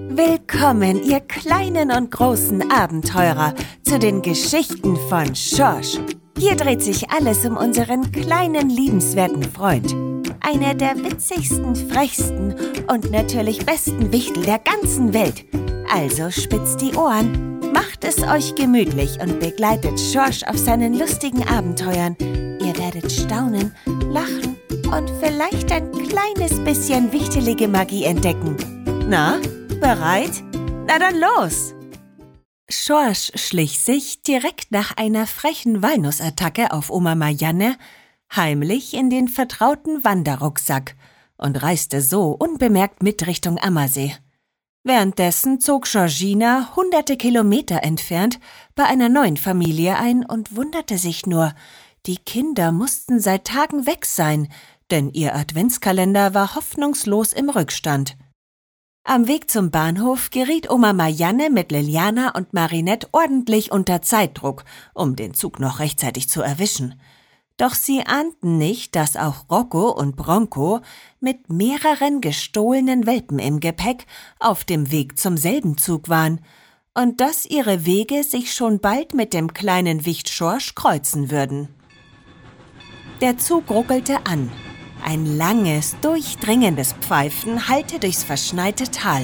Willkommen, ihr kleinen und großen Abenteurer, zu den Geschichten von Schorsch. Hier dreht sich alles um unseren kleinen, liebenswerten Freund. Einer der witzigsten, frechsten und natürlich besten Wichtel der ganzen Welt. Also spitzt die Ohren, macht es euch gemütlich und begleitet Schorsch auf seinen lustigen Abenteuern. Ihr werdet staunen, lachen und vielleicht ein kleines bisschen wichtelige Magie entdecken. Na, bereit? Na dann los! Schorsch schlich sich direkt nach einer frechen Walnussattacke auf Oma Marianne heimlich in den vertrauten Wanderrucksack und reiste so unbemerkt mit Richtung Ammersee. Währenddessen zog Georgina hunderte Kilometer entfernt bei einer neuen Familie ein und wunderte sich nur, die Kinder mussten seit Tagen weg sein, denn ihr Adventskalender war hoffnungslos im Rückstand. Am Weg zum Bahnhof geriet Oma Marianne mit Liliana und Marinette ordentlich unter Zeitdruck, um den Zug noch rechtzeitig zu erwischen. Doch sie ahnten nicht, dass auch Rocco und Bronco mit mehreren gestohlenen Welpen im Gepäck auf dem Weg zum selben Zug waren und dass ihre Wege sich schon bald mit dem kleinen Wicht Schorsch kreuzen würden. Der Zug ruckelte an. Ein langes, durchdringendes Pfeifen hallte durchs verschneite Tal.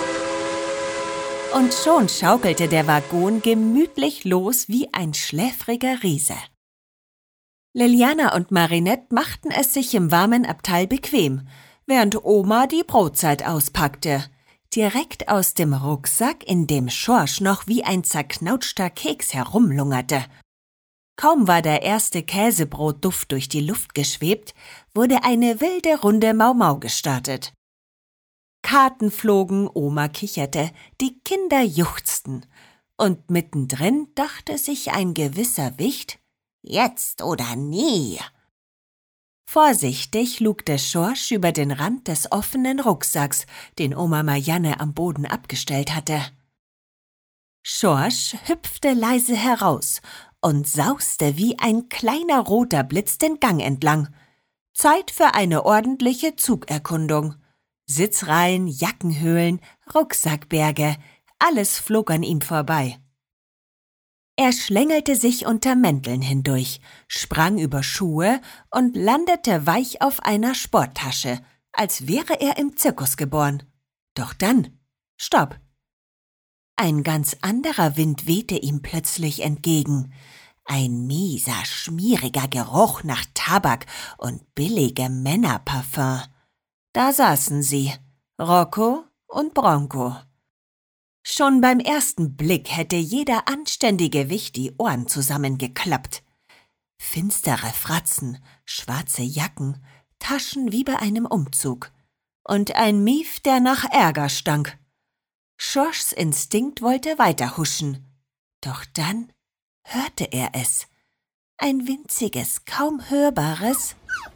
Und schon schaukelte der Waggon gemütlich los wie ein schläfriger Riese. Liliana und Marinette machten es sich im warmen Abteil bequem, während Oma die Brotzeit auspackte. Direkt aus dem Rucksack, in dem Schorsch noch wie ein zerknautschter Keks herumlungerte. Kaum war der erste Käsebrotduft durch die Luft geschwebt, wurde eine wilde Runde Mau-Mau gestartet. Karten flogen, Oma kicherte, die Kinder juchzten. Und mittendrin dachte sich ein gewisser Wicht, jetzt oder nie. Vorsichtig lugte Schorsch über den Rand des offenen Rucksacks, den Oma Marianne am Boden abgestellt hatte. Schorsch hüpfte leise heraus und sauste wie ein kleiner roter Blitz den Gang entlang. Zeit für eine ordentliche Zugerkundung. Sitzreihen, Jackenhöhlen, Rucksackberge, alles flog an ihm vorbei. Er schlängelte sich unter Mänteln hindurch, sprang über Schuhe und landete weich auf einer Sporttasche, als wäre er im Zirkus geboren. Doch dann, stopp! Ein ganz anderer Wind wehte ihm plötzlich entgegen. Ein mieser, schmieriger Geruch nach Tabak und billigem Männerparfum. Da saßen sie, Rocco und Bronco. Schon beim ersten Blick hätte jeder anständige Wicht die Ohren zusammengeklappt. Finstere Fratzen, schwarze Jacken, Taschen wie bei einem Umzug. Und ein Mief, der nach Ärger stank. Schorschs Instinkt wollte weiterhuschen. Doch dann hörte er es. Ein winziges, kaum hörbares.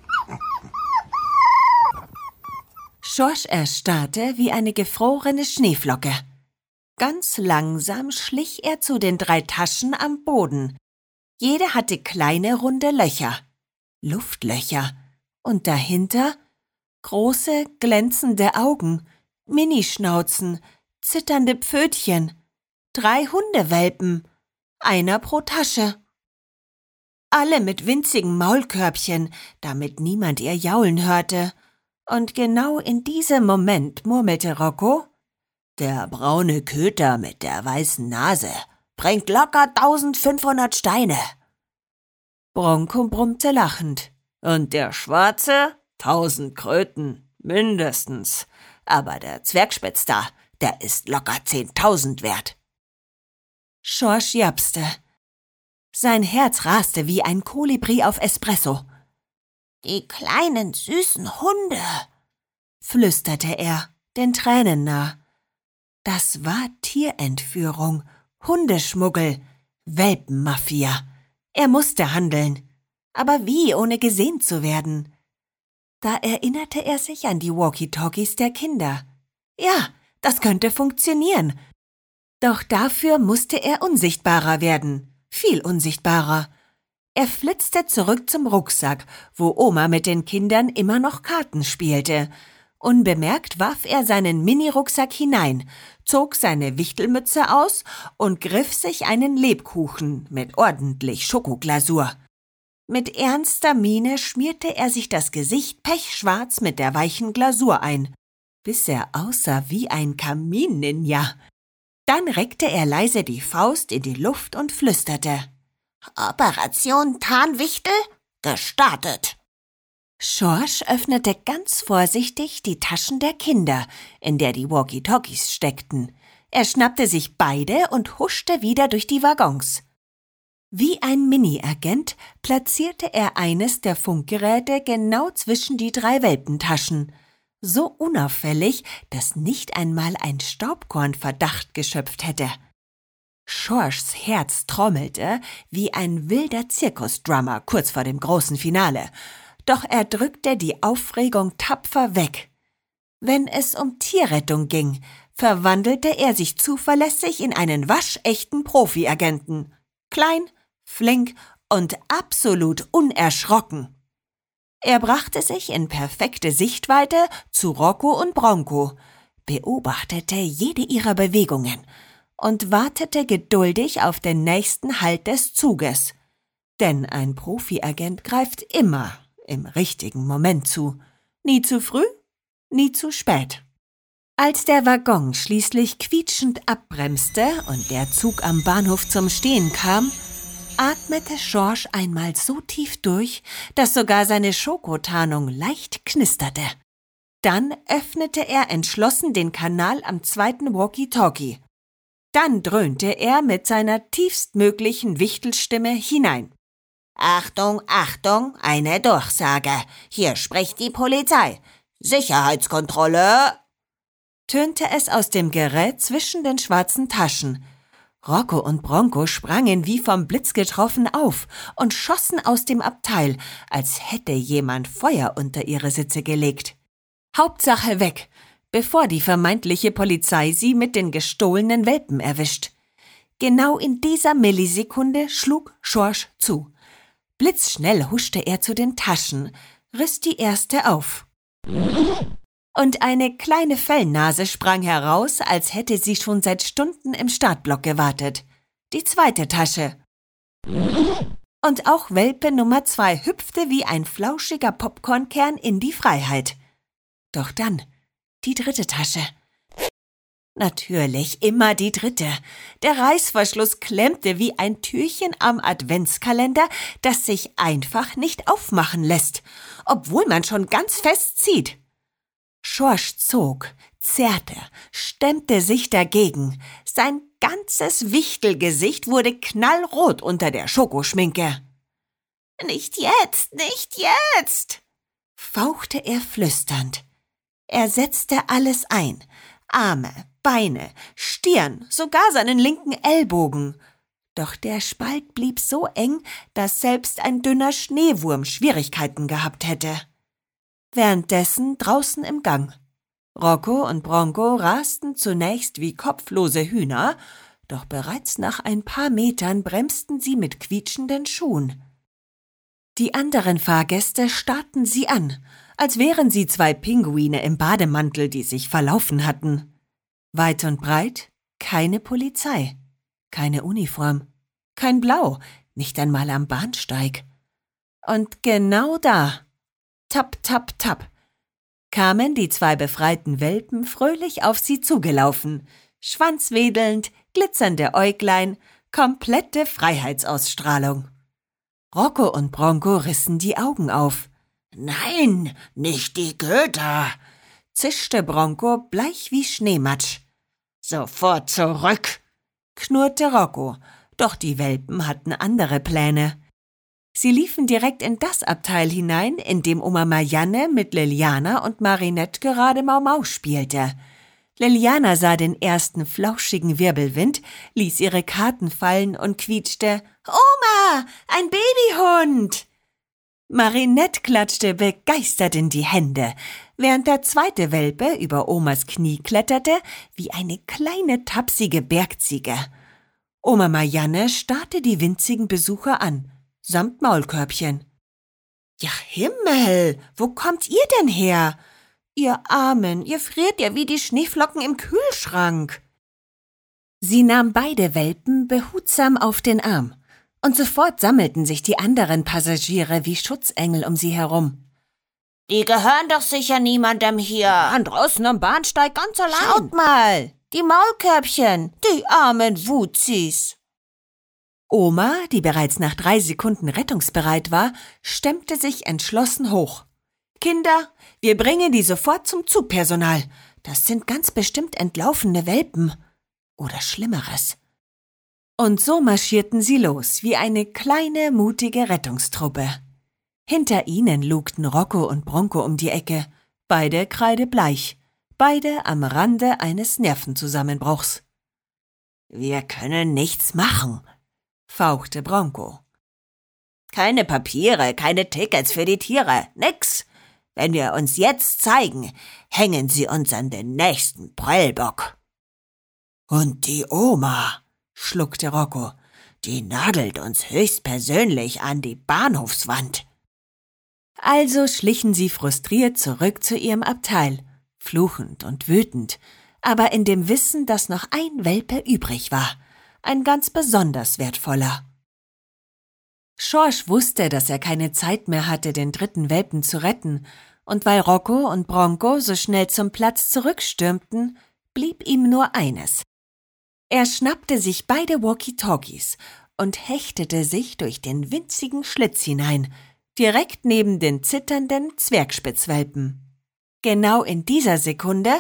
Schorsch erstarrte wie eine gefrorene Schneeflocke. Ganz langsam schlich er zu den 3 Taschen am Boden. Jede hatte kleine, runde Löcher. Luftlöcher. Und dahinter große, glänzende Augen, Minischnauzen, zitternde Pfötchen, 3 Hundewelpen, einer pro Tasche. Alle mit winzigen Maulkörbchen, damit niemand ihr Jaulen hörte. Und genau in diesem Moment murmelte Rocco, »Der braune Köter mit der weißen Nase bringt locker 1500 Steine.« Bronco brummte lachend, »Und der Schwarze? 1000 Kröten, mindestens. Aber der Zwergspitz da, der ist locker 10.000 wert.« Schorsch japste. Sein Herz raste wie ein Kolibri auf Espresso. »Die kleinen, süßen Hunde«, flüsterte er, den Tränen nah. Das war Tierentführung, Hundeschmuggel, Welpenmafia. Er musste handeln. Aber wie, ohne gesehen zu werden? Da erinnerte er sich an die Walkie-Talkies der Kinder. Ja, das könnte funktionieren. Doch dafür musste er unsichtbarer werden, viel unsichtbarer. Er flitzte zurück zum Rucksack, wo Oma mit den Kindern immer noch Karten spielte, Unbemerkt warf er seinen Mini-Rucksack hinein, zog seine Wichtelmütze aus und griff sich einen Lebkuchen mit ordentlich Schokoglasur. Mit ernster Miene schmierte er sich das Gesicht pechschwarz mit der weichen Glasur ein, bis er aussah wie ein Kamin-Ninja. Dann reckte er leise die Faust in die Luft und flüsterte: »Operation Tarnwichtel gestartet!« Schorsch öffnete ganz vorsichtig die Taschen der Kinder, in der die Walkie-Talkies steckten. Er schnappte sich beide und huschte wieder durch die Waggons. Wie ein Mini-Agent platzierte er eines der Funkgeräte genau zwischen die 3 Welpentaschen. So unauffällig, dass nicht einmal ein Staubkorn Verdacht geschöpft hätte. Schorschs Herz trommelte wie ein wilder Zirkusdrummer kurz vor dem großen Finale. Doch er drückte die Aufregung tapfer weg. Wenn es um Tierrettung ging, verwandelte er sich zuverlässig in einen waschechten Profi-Agenten. Klein, flink und absolut unerschrocken. Er brachte sich in perfekte Sichtweite zu Rocco und Bronco, beobachtete jede ihrer Bewegungen und wartete geduldig auf den nächsten Halt des Zuges. Denn ein Profi-Agent greift immer im richtigen Moment zu. Nie zu früh, nie zu spät. Als der Waggon schließlich quietschend abbremste und der Zug am Bahnhof zum Stehen kam, atmete Schorsch einmal so tief durch, dass sogar seine Schokotarnung leicht knisterte. Dann öffnete er entschlossen den Kanal am 2. Walkie-Talkie. Dann dröhnte er mit seiner tiefstmöglichen Wichtelstimme hinein. »Achtung, Achtung, eine Durchsage. Hier spricht die Polizei. Sicherheitskontrolle!« tönte es aus dem Gerät zwischen den schwarzen Taschen. Rocco und Bronco sprangen wie vom Blitz getroffen auf und schossen aus dem Abteil, als hätte jemand Feuer unter ihre Sitze gelegt. Hauptsache weg, bevor die vermeintliche Polizei sie mit den gestohlenen Welpen erwischt. Genau in dieser Millisekunde schlug Schorsch zu. Blitzschnell huschte er zu den Taschen, riss die erste auf. Und eine kleine Fellnase sprang heraus, als hätte sie schon seit Stunden im Startblock gewartet. Die zweite Tasche. Und auch Welpe Nummer 2 hüpfte wie ein flauschiger Popcornkern in die Freiheit. Doch dann die dritte Tasche. Natürlich immer die dritte. Der Reißverschluss klemmte wie ein Türchen am Adventskalender, das sich einfach nicht aufmachen lässt, obwohl man schon ganz fest zieht. Schorsch zog, zerrte, stemmte sich dagegen. Sein ganzes Wichtelgesicht wurde knallrot unter der Schokoschminke. »Nicht jetzt, nicht jetzt«, fauchte er flüsternd. Er setzte alles ein. Arme, Beine, Stirn, sogar seinen linken Ellbogen. Doch der Spalt blieb so eng, dass selbst ein dünner Schneewurm Schwierigkeiten gehabt hätte. Währenddessen draußen im Gang. Rocco und Bronco rasten zunächst wie kopflose Hühner, doch bereits nach ein paar Metern bremsten sie mit quietschenden Schuhen. Die anderen Fahrgäste starrten sie an, als wären sie 2 Pinguine im Bademantel, die sich verlaufen hatten. Weit und breit keine Polizei, keine Uniform, kein Blau, nicht einmal am Bahnsteig. Und genau da, tapp, tapp, tapp, kamen die 2 befreiten Welpen fröhlich auf sie zugelaufen, schwanzwedelnd, glitzernde Äuglein, komplette Freiheitsausstrahlung. Rocco und Bronco rissen die Augen auf. »Nein, nicht die Köter«, zischte Bronco bleich wie Schneematsch. »Sofort zurück«, knurrte Rocco, doch die Welpen hatten andere Pläne. Sie liefen direkt in das Abteil hinein, in dem Oma Marianne mit Liliana und Marinette gerade Mau-Mau spielte. Liliana sah den ersten flauschigen Wirbelwind, ließ ihre Karten fallen und quietschte: »Oma, ein Babyhund!« Marinette klatschte begeistert in die Hände, während der zweite Welpe über Omas Knie kletterte wie eine kleine tapsige Bergziege. Oma Marianne starrte die winzigen Besucher an, samt Maulkörbchen. »Ja Himmel, wo kommt ihr denn her?« Ihr Armen, ihr friert ja wie die Schneeflocken im Kühlschrank. Sie nahm beide Welpen behutsam auf den Arm, und sofort sammelten sich die anderen Passagiere wie Schutzengel um sie herum. »Die gehören doch sicher niemandem hier. An draußen am Bahnsteig ganz allein. Schaut mal, die Maulkörbchen, die armen Wuzis.« Oma, die bereits nach 3 Sekunden rettungsbereit war, stemmte sich entschlossen hoch. »Kinder, wir bringen die sofort zum Zugpersonal. Das sind ganz bestimmt entlaufene Welpen. Oder Schlimmeres.« Und so marschierten sie los, wie eine kleine, mutige Rettungstruppe. Hinter ihnen lugten Rocco und Bronco um die Ecke, beide kreidebleich, beide am Rande eines Nervenzusammenbruchs. »Wir können nichts machen«, fauchte Bronco. »Keine Papiere, keine Tickets für die Tiere, nix. Wenn wir uns jetzt zeigen, hängen sie uns an den nächsten Prellbock.« »Und die Oma«, schluckte Rocco, »die nagelt uns höchstpersönlich an die Bahnhofswand.« Also schlichen sie frustriert zurück zu ihrem Abteil, fluchend und wütend, aber in dem Wissen, dass noch ein Welpe übrig war, ein ganz besonders wertvoller. Schorsch wusste, dass er keine Zeit mehr hatte, den 3. Welpen zu retten, und weil Rocco und Bronco so schnell zum Platz zurückstürmten, blieb ihm nur eines. Er schnappte sich beide Walkie-Talkies und hechtete sich durch den winzigen Schlitz hinein, direkt neben den zitternden Zwergspitzwelpen. Genau in dieser Sekunde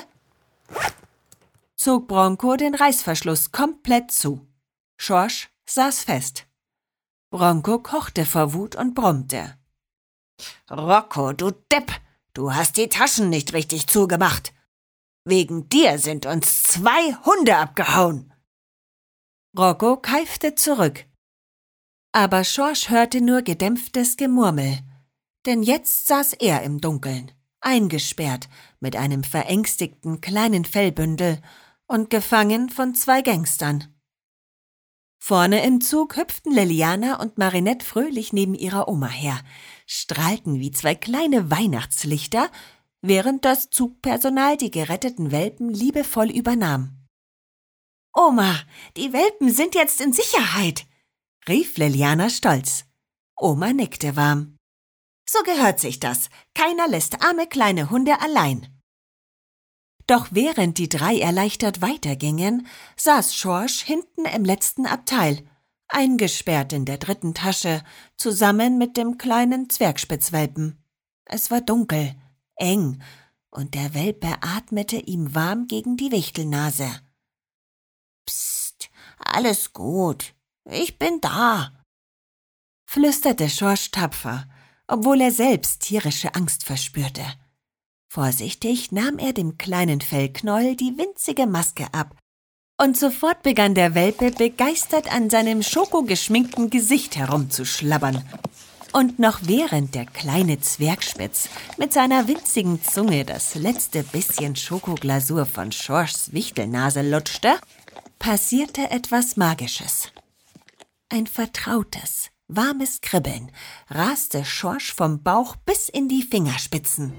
zog Bronco den Reißverschluss komplett zu. Schorsch saß fest. Bronco kochte vor Wut und brummte. »Rocco, du Depp, du hast die Taschen nicht richtig zugemacht. Wegen dir sind uns 2 Hunde abgehauen.« Rocco keifte zurück. Aber Schorsch hörte nur gedämpftes Gemurmel, denn jetzt saß er im Dunkeln, eingesperrt mit einem verängstigten kleinen Fellbündel und gefangen von 2 Gangstern. Vorne im Zug hüpften Liliana und Marinette fröhlich neben ihrer Oma her, strahlten wie 2 kleine Weihnachtslichter, während das Zugpersonal die geretteten Welpen liebevoll übernahm. »Oma, die Welpen sind jetzt in Sicherheit«, rief Liliana stolz. Oma nickte warm. »So gehört sich das. Keiner lässt arme kleine Hunde allein.« Doch während die 3 erleichtert weitergingen, saß Schorsch hinten im letzten Abteil, eingesperrt in der 3. Tasche, zusammen mit dem kleinen Zwergspitzwelpen. Es war dunkel, eng, und der Welpe atmete ihm warm gegen die Wichtelnase. »Psst, alles gut, ich bin da«, flüsterte Schorsch tapfer, obwohl er selbst tierische Angst verspürte. Vorsichtig nahm er dem kleinen Fellknäuel die winzige Maske ab, und sofort begann der Welpe begeistert an seinem schokogeschminkten Gesicht herumzuschlabbern. Und noch während der kleine Zwergspitz mit seiner winzigen Zunge das letzte bisschen Schokoglasur von Schorschs Wichtelnase lutschte, passierte etwas Magisches. Ein vertrautes, warmes Kribbeln raste Schorsch vom Bauch bis in die Fingerspitzen.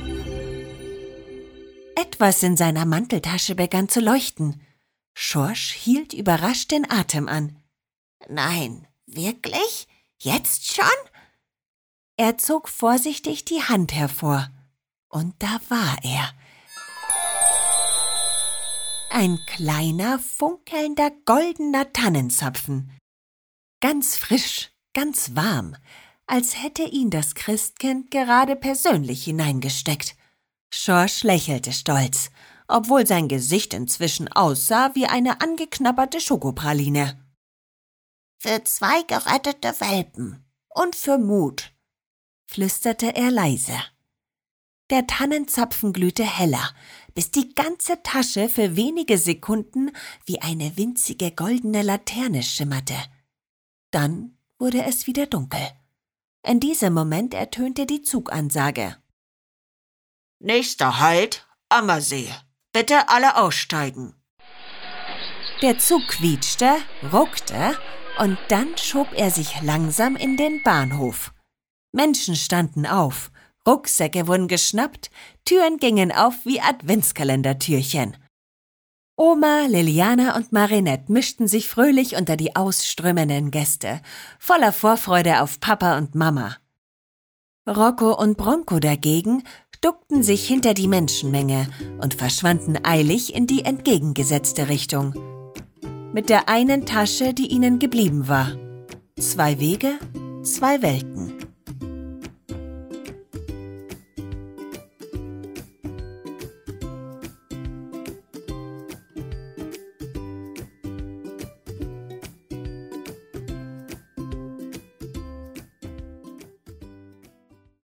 Etwas in seiner Manteltasche begann zu leuchten. Schorsch hielt überrascht den Atem an. »Nein, wirklich? Jetzt schon?« Er zog vorsichtig die Hand hervor. Und da war er. Ein kleiner, funkelnder, goldener Tannenzapfen. Ganz frisch, ganz warm, als hätte ihn das Christkind gerade persönlich hineingesteckt. Schorsch lächelte stolz, obwohl sein Gesicht inzwischen aussah wie eine angeknabberte Schokopraline. »Für 2 gerettete Welpen und für Mut«, flüsterte er leise. Der Tannenzapfen glühte heller, bis die ganze Tasche für wenige Sekunden wie eine winzige goldene Laterne schimmerte. Dann wurde es wieder dunkel. In diesem Moment ertönte die Zugansage. »Nächster Halt, Ammersee. Bitte alle aussteigen.« Der Zug quietschte, ruckte und dann schob er sich langsam in den Bahnhof. Menschen standen auf, Rucksäcke wurden geschnappt, Türen gingen auf wie Adventskalendertürchen. Oma, Liliana und Marinette mischten sich fröhlich unter die ausströmenden Gäste, voller Vorfreude auf Papa und Mama. Rocco und Bronco dagegen duckten sich hinter die Menschenmenge und verschwanden eilig in die entgegengesetzte Richtung. Mit der einen Tasche, die ihnen geblieben war. 2 Wege, 2 Welten.